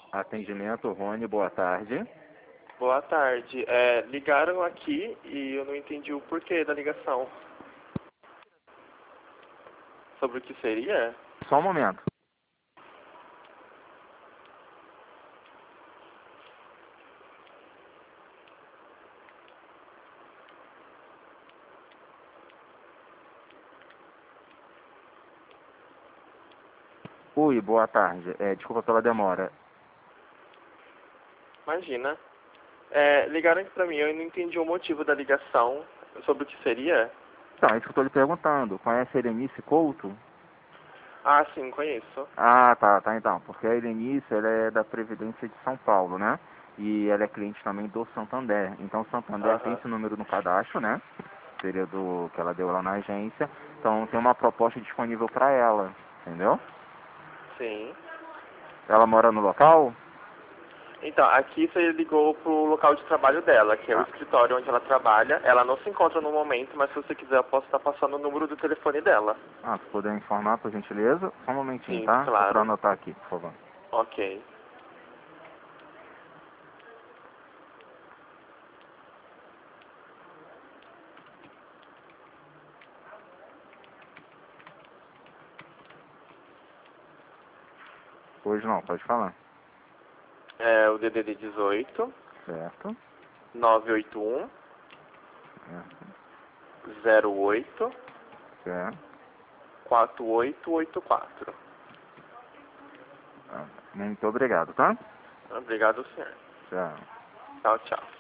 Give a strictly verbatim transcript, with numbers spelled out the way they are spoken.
Atendimento, Rony, boa tarde. Boa tarde. É, ligaram aqui e eu não entendi o porquê da ligação. Sobre o que seria? Só um momento. Oi, boa tarde. É, desculpa pela demora. Imagina. É, ligaram aqui pra mim, eu não entendi o motivo da ligação. Sobre o que seria? Então, é isso que eu tô lhe perguntando. Conhece a Helenice Couto? Ah, sim, conheço. Ah, tá, tá então. Porque a Helenice, ela é da Previdência de São Paulo, né? E ela é cliente também do Santander. Então, o Santander tem Aham. esse número no cadastro, né? Seria do que ela deu lá na agência. Então, tem uma proposta disponível para ela, entendeu? Sim. Ela mora no local? Então, aqui você ligou pro local de trabalho dela, que é o Ah, escritório onde ela trabalha. Ela não se encontra no momento, mas se você quiser eu posso estar passando o número do telefone dela. ah, se puder informar, por gentileza. Só um momentinho, Sim, tá? Só para claro. anotar aqui, por favor. Ok. Hoje não, pode falar. É o D D D dezoito, Certo, nove oito um, certo, zero oito, certo. quatro oito oito quatro. Ah, muito obrigado, tá? Obrigado, senhor. Tchau. Tchau, tchau.